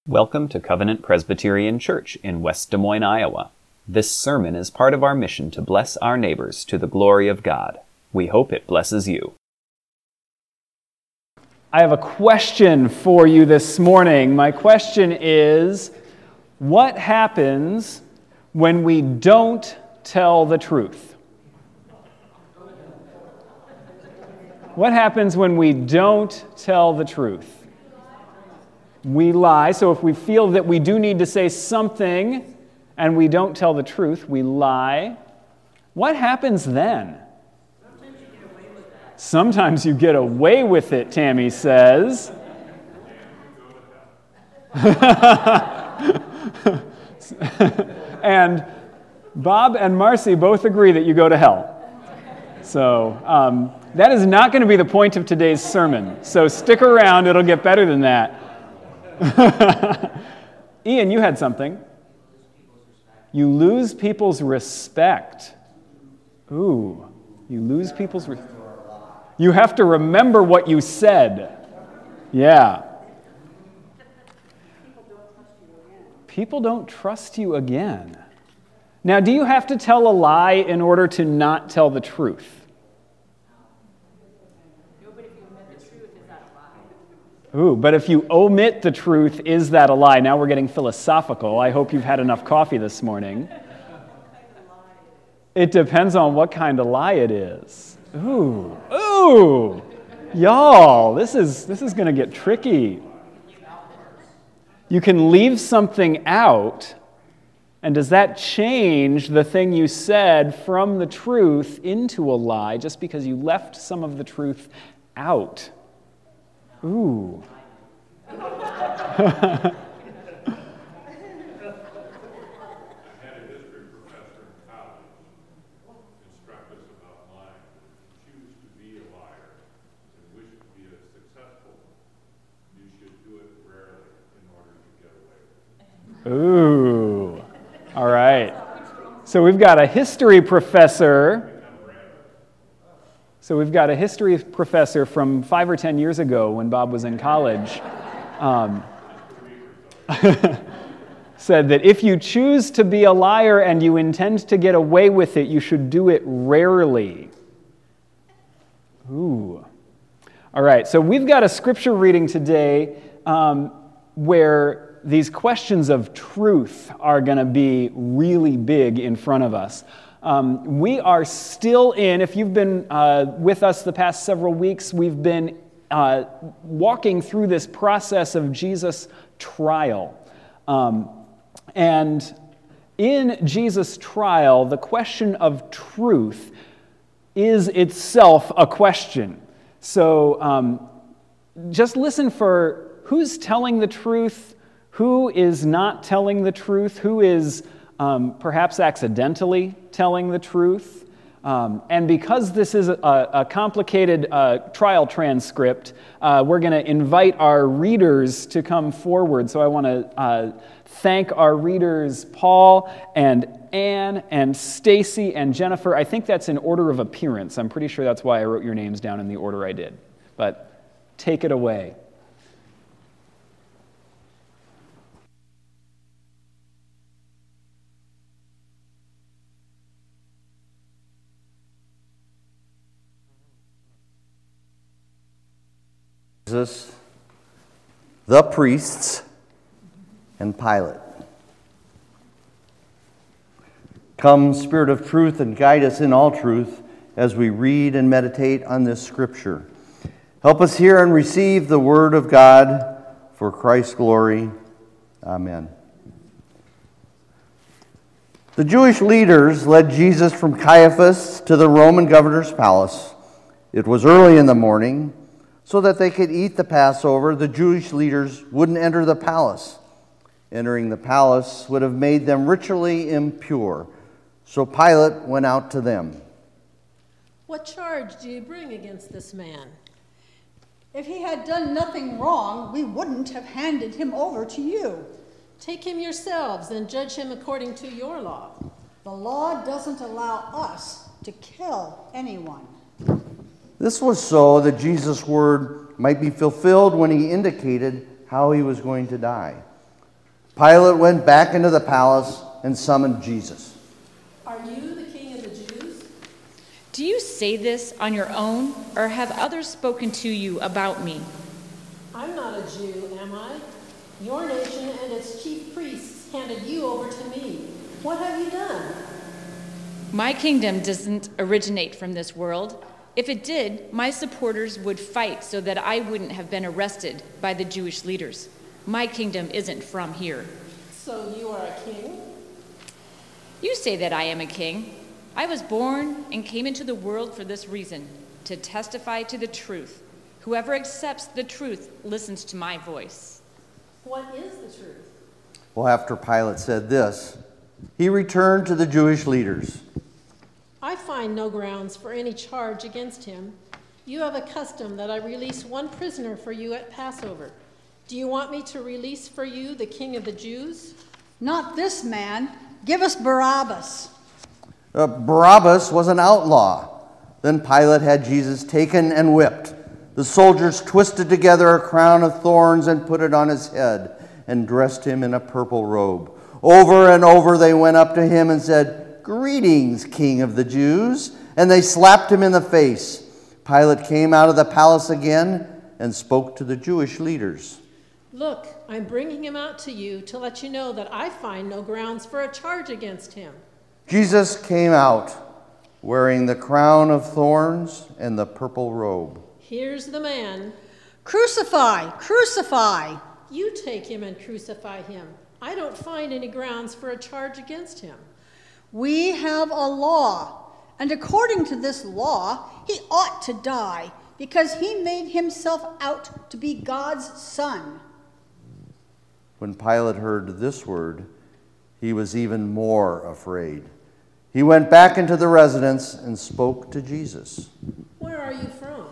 Welcome to Covenant Presbyterian Church in West Des Moines, Iowa. This sermon is part of our mission to bless our neighbors to the glory of God. We hope it blesses you. I have a question for you this morning. My question is, what happens when we don't tell the truth? What happens when we don't tell the truth? We lie, so if we feel that we do need to say something and we don't tell the truth, we lie. What happens then? Sometimes you get away with it, Tammy says. And Bob and Marcy both agree that you go to hell. So that is not going to be the point of today's sermon. So stick around, it'll get better than that. Ian, you had something. You lose people's respect. Ooh, you lose people's respect. You have to remember what you said. Yeah. People don't trust you again. Now, do you have to tell a lie in order to not tell the truth? Ooh, but if you omit the truth, is that a lie? Now we're getting philosophical. I hope you've had enough coffee this morning. It depends on what kind of lie it is. Ooh, y'all, this is going to get tricky. You can leave something out, and does that change the thing you said from the truth into a lie just because you left some of the truth out? Ooh. I had a history professor in college instruct us about lying. Choose to be a liar and wish to be a successful one. You should do it rarely in order to get away with it. Ooh. All right. So we've got a history professor. So we've got a history professor from 5 or 10 years ago when Bob was in college. Said that if you choose to be a liar and you intend to get away with it, you should do it rarely. Ooh. All right, so we've got a scripture reading today where these questions of truth are going to be really big in front of us. We are still in, if you've been with us the past several weeks, we've been walking through this process of Jesus' trial. And in Jesus' trial, the question of truth is itself a question. So just listen for who's telling the truth, who is not telling the truth, who is perhaps accidentally telling the truth. And because this is a complicated trial transcript, we're going to invite our readers to come forward. So I want to thank our readers, Paul and Anne and Stacy and Jennifer. I think that's in order of appearance. I'm pretty sure that's why I wrote your names down in the order I did. But take it away. Jesus, the priests, and Pilate. Come, Spirit of truth, and guide us in all truth as we read and meditate on this scripture. Help us hear and receive the word of God for Christ's glory. Amen. The Jewish leaders led Jesus from Caiaphas to the Roman governor's palace. It was early in the morning. So that they could eat the Passover, the Jewish leaders wouldn't enter the palace. Entering the palace would have made them ritually impure. So Pilate went out to them. What charge do you bring against this man? If he had done nothing wrong, we wouldn't have handed him over to you. Take him yourselves and judge him according to your law. The law doesn't allow us to kill anyone. This was so that Jesus' word might be fulfilled when he indicated how he was going to die. Pilate went back into the palace and summoned Jesus. Are you the king of the Jews? Do you say this on your own, or have others spoken to you about me? I'm not a Jew, am I? Your nation and its chief priests handed you over to me. What have you done? My kingdom doesn't originate from this world. If it did, my supporters would fight so that I wouldn't have been arrested by the Jewish leaders. My kingdom isn't from here. So you are a king? You say that I am a king. I was born and came into the world for this reason, to testify to the truth. Whoever accepts the truth listens to my voice. What is the truth? Well, after Pilate said this, he returned to the Jewish leaders. I find no grounds for any charge against him. You have a custom that I release one prisoner for you at Passover. Do you want me to release for you the king of the Jews? Not this man. Give us Barabbas. Barabbas was an outlaw. Then Pilate had Jesus taken and whipped. The soldiers twisted together a crown of thorns and put it on his head and dressed him in a purple robe. Over and over they went up to him and said, "Greetings, King of the Jews." And they slapped him in the face. Pilate came out of the palace again and spoke to the Jewish leaders. Look, I'm bringing him out to you to let you know that I find no grounds for a charge against him. Jesus came out wearing the crown of thorns and the purple robe. Here's the man. Crucify! Crucify! You take him and crucify him. I don't find any grounds for a charge against him. We have a law, and according to this law, he ought to die because he made himself out to be God's son. When Pilate heard this word, he was even more afraid. He went back into the residence and spoke to Jesus. Where are you from?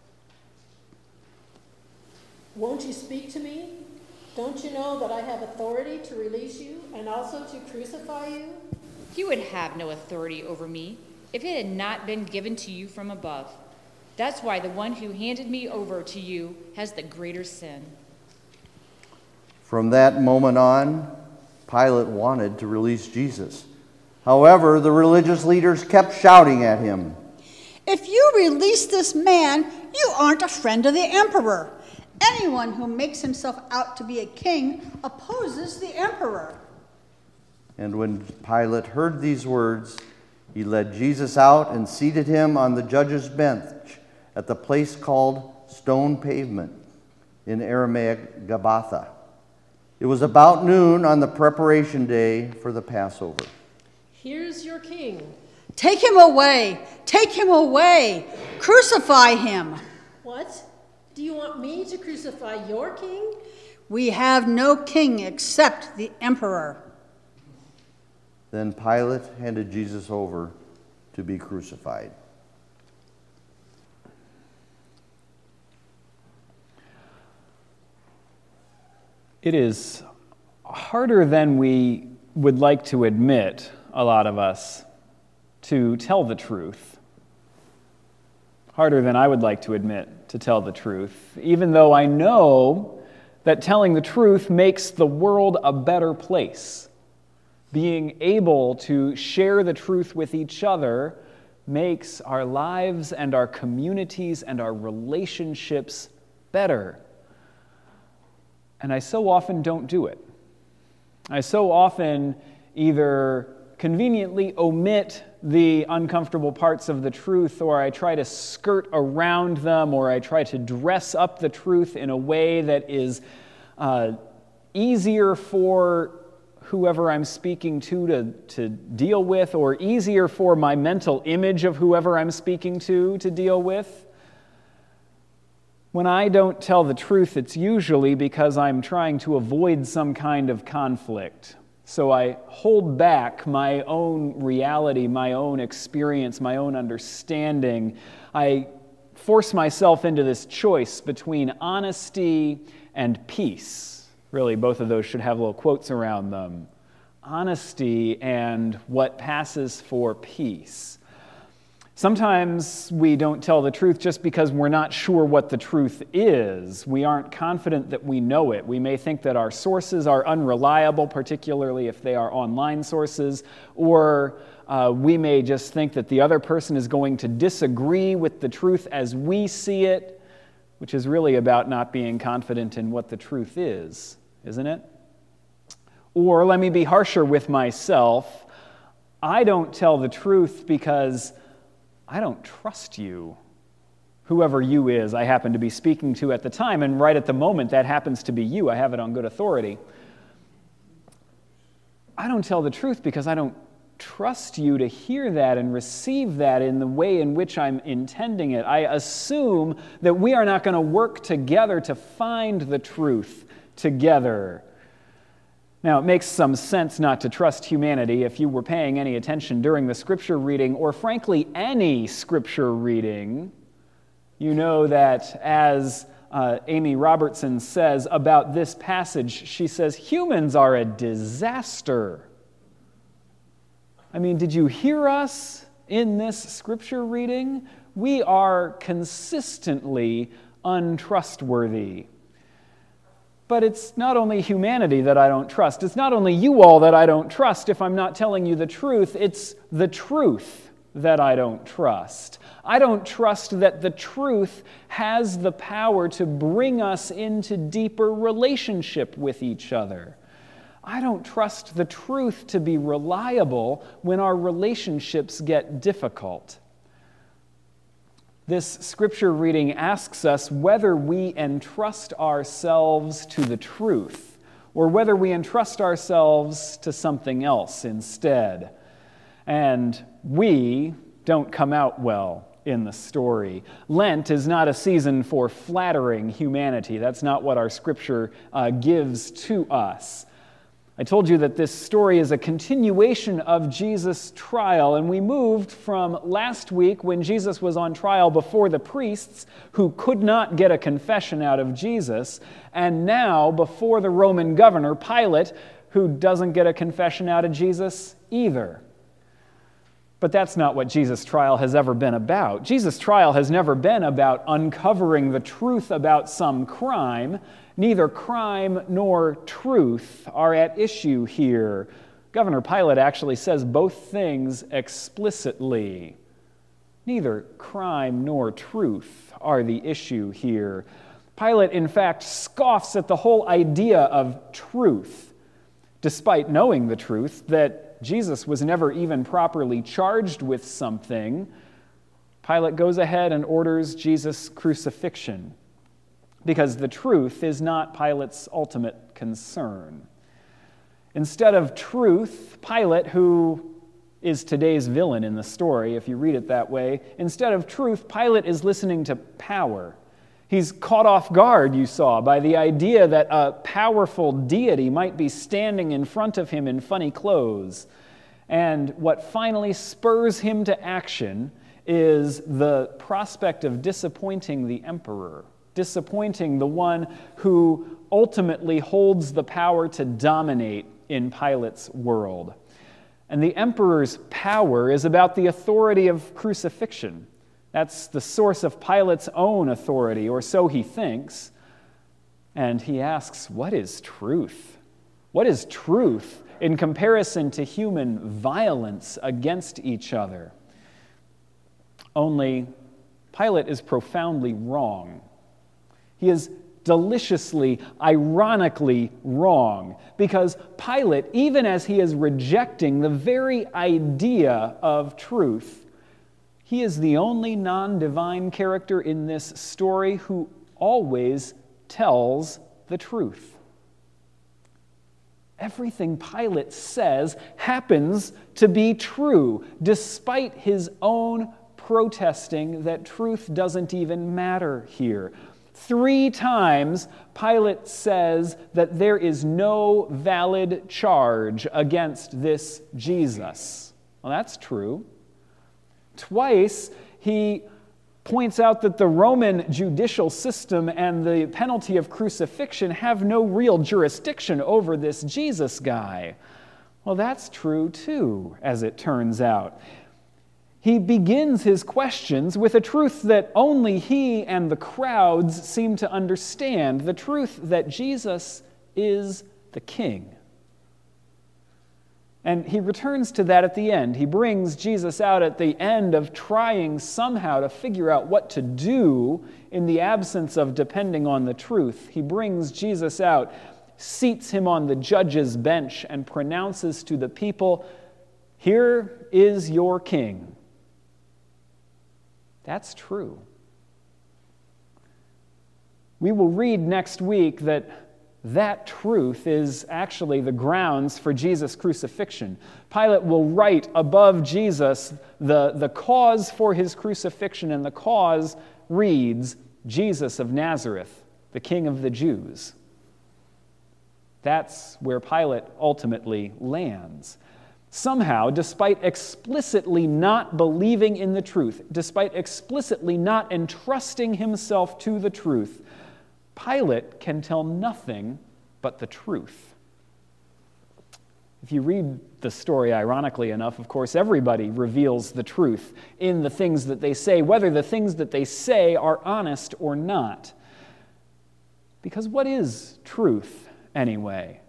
Won't you speak to me? Don't you know that I have authority to release you and also to crucify you? You would have no authority over me if it had not been given to you from above. That's why the one who handed me over to you has the greater sin. From that moment on, Pilate wanted to release Jesus. However, the religious leaders kept shouting at him, If you release this man, you aren't a friend of the emperor. Anyone who makes himself out to be a king opposes the emperor. And when Pilate heard these words, he led Jesus out and seated him on the judge's bench at the place called Stone Pavement, in Aramaic Gabbatha. It was about noon on the preparation day for the Passover. Here's your king. Take him away! Take him away! Crucify him! What? Do you want me to crucify your king? We have no king except the emperor. Then Pilate handed Jesus over to be crucified. It is harder than we would like to admit, a lot of us, to tell the truth. Harder than I would like to admit to tell the truth, even though I know that telling the truth makes the world a better place. Being able to share the truth with each other makes our lives and our communities and our relationships better. And I so often don't do it. I so often either conveniently omit the uncomfortable parts of the truth, or I try to skirt around them, or I try to dress up the truth in a way that is easier for whoever I'm speaking to deal with, or easier for my mental image of whoever I'm speaking to deal with. When I don't tell the truth, it's usually because I'm trying to avoid some kind of conflict. So I hold back my own reality, my own experience, my own understanding. I force myself into this choice between honesty and peace. Really, both of those should have little quotes around them. Honesty and what passes for peace. Sometimes we don't tell the truth just because we're not sure what the truth is. We aren't confident that we know it. We may think that our sources are unreliable, particularly if they are online sources, or we may just think that the other person is going to disagree with the truth as we see it, which is really about not being confident in what the truth is, isn't it? Or let me be harsher with myself. I don't tell the truth because I don't trust you. Whoever you is I happen to be speaking to at the time, and right at the moment that happens to be you. I have it on good authority. I don't tell the truth because I don't trust you to hear that and receive that in the way in which I'm intending it. I assume that we are not going to work together to find the truth together. Now, it makes some sense not to trust humanity. If you were paying any attention during the scripture reading, or frankly, any scripture reading, you know that as Amy Robertson says about this passage, she says, humans are a disaster. I mean, did you hear us in this scripture reading? We are consistently untrustworthy. But it's not only humanity that I don't trust. It's not only you all that I don't trust if I'm not telling you the truth. It's the truth that I don't trust. I don't trust that the truth has the power to bring us into deeper relationship with each other. I don't trust the truth to be reliable when our relationships get difficult. This scripture reading asks us whether we entrust ourselves to the truth or whether we entrust ourselves to something else instead. And we don't come out well in the story. Lent is not a season for flattering humanity. That's not what our scripture gives to us. I told you that this story is a continuation of Jesus' trial, and we moved from last week when Jesus was on trial before the priests who could not get a confession out of Jesus, and now before the Roman governor, Pilate, who doesn't get a confession out of Jesus either. But that's not what Jesus' trial has ever been about. Jesus' trial has never been about uncovering the truth about some crime. Neither crime nor truth are at issue here. Governor Pilate actually says both things explicitly. Neither crime nor truth are the issue here. Pilate, in fact, scoffs at the whole idea of truth, despite knowing the truth that Jesus was never even properly charged with something. Pilate goes ahead and orders Jesus' crucifixion, because the truth is not Pilate's ultimate concern. Instead of truth, Pilate, who is today's villain in the story, if you read it that way, instead of truth, Pilate is listening to power. He's caught off guard, you saw, by the idea that a powerful deity might be standing in front of him in funny clothes. And what finally spurs him to action is the prospect of disappointing the emperor, disappointing the one who ultimately holds the power to dominate in Pilate's world. And the emperor's power is about the authority of crucifixion. That's the source of Pilate's own authority, or so he thinks. And he asks, what is truth? What is truth in comparison to human violence against each other? Only Pilate is profoundly wrong. He is deliciously, ironically wrong, because Pilate, even as he is rejecting the very idea of truth, he is the only non-divine character in this story who always tells the truth. Everything Pilate says happens to be true, despite his own protesting that truth doesn't even matter here. 3 times, Pilate says that there is no valid charge against this Jesus. Well, that's true. Twice, he points out that the Roman judicial system and the penalty of crucifixion have no real jurisdiction over this Jesus guy. Well, that's true too, as it turns out. he begins his questions with a truth that only he and the crowds seem to understand, the truth that Jesus is the King. And he returns to that at the end. He brings Jesus out at the end of trying somehow to figure out what to do in the absence of depending on the truth. He brings Jesus out, seats him on the judge's bench, and pronounces to the people, "Here is your king." That's true. We will read next week that truth is actually the grounds for Jesus' crucifixion. Pilate will write above Jesus the cause for his crucifixion, and the cause reads, "Jesus of Nazareth, the King of the Jews." That's where Pilate ultimately lands. Somehow, despite explicitly not believing in the truth, despite explicitly not entrusting himself to the truth, Pilate can tell nothing but the truth. If you read the story, ironically enough, of course, everybody reveals the truth in the things that they say, whether the things that they say are honest or not. Because what is truth anyway?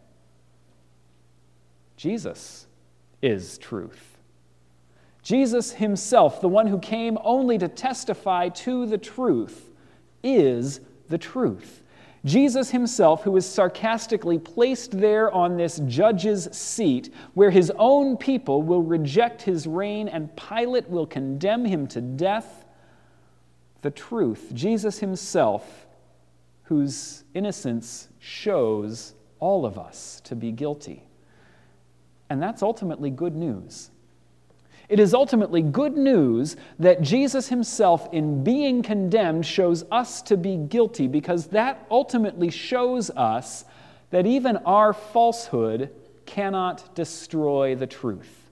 Jesus is truth. Jesus himself, the one who came only to testify to the truth, is the truth. Jesus himself, who is sarcastically placed there on this judge's seat, where his own people will reject his reign and Pilate will condemn him to death, the truth. Jesus himself, whose innocence shows all of us to be guilty. And that's ultimately good news. It is ultimately good news that Jesus himself, in being condemned, shows us to be guilty, because that ultimately shows us that even our falsehood cannot destroy the truth.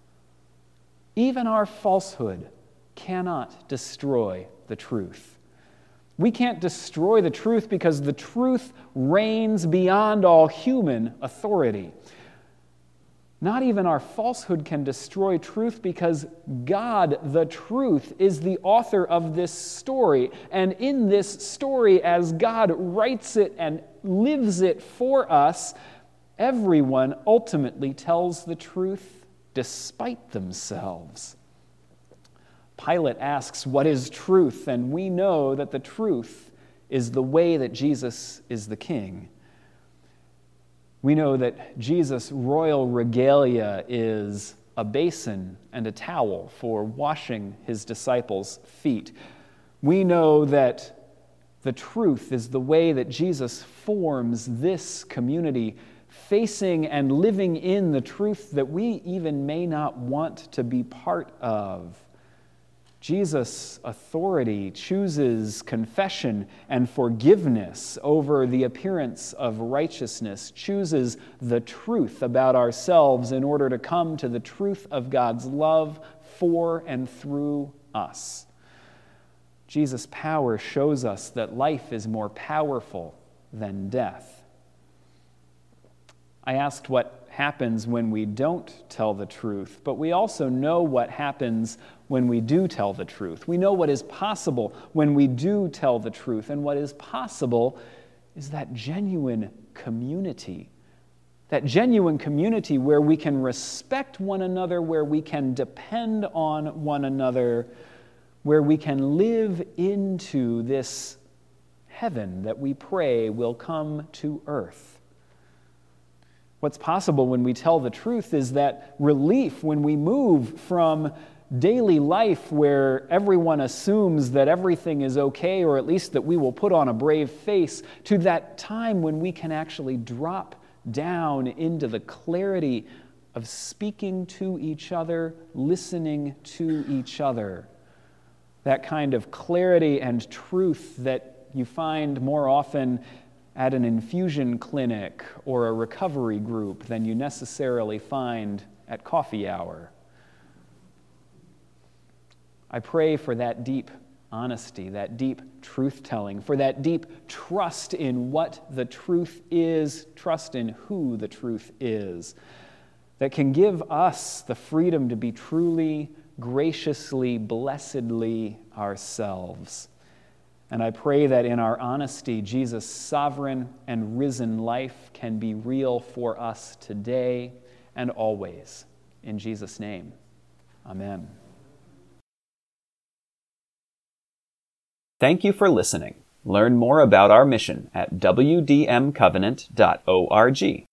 Even our falsehood cannot destroy the truth. We can't destroy the truth because the truth reigns beyond all human authority. Not even our falsehood can destroy truth, because God, the truth, is the author of this story. And in this story, as God writes it and lives it for us, everyone ultimately tells the truth despite themselves. Pilate asks, "What is truth?" And we know that the truth is the way that Jesus is the King. We know that Jesus' royal regalia is a basin and a towel for washing his disciples' feet. We know that the truth is the way that Jesus forms this community, facing and living in the truth that we even may not want to be part of. Jesus' authority chooses confession and forgiveness over the appearance of righteousness, chooses the truth about ourselves in order to come to the truth of God's love for and through us. Jesus' power shows us that life is more powerful than death. I asked what happens when we don't tell the truth, but we also know what happens when we do tell the truth. We know what is possible when we do tell the truth, and what is possible is that genuine community. That genuine community where we can respect one another, where we can depend on one another, where we can live into this heaven that we pray will come to earth. What's possible when we tell the truth is that relief when we move from daily life where everyone assumes that everything is okay, or at least that we will put on a brave face, to that time when we can actually drop down into the clarity of speaking to each other, listening to each other. That kind of clarity and truth that you find more often at an infusion clinic or a recovery group than you necessarily find at coffee hour. I pray for that deep honesty, that deep truth-telling, for that deep trust in what the truth is, trust in who the truth is, that can give us the freedom to be truly graciously, blessedly ourselves. And I pray that in our honesty, Jesus' sovereign and risen life can be real for us today and always. In Jesus' name, amen. Thank you for listening. Learn more about our mission at wdmcovenant.org.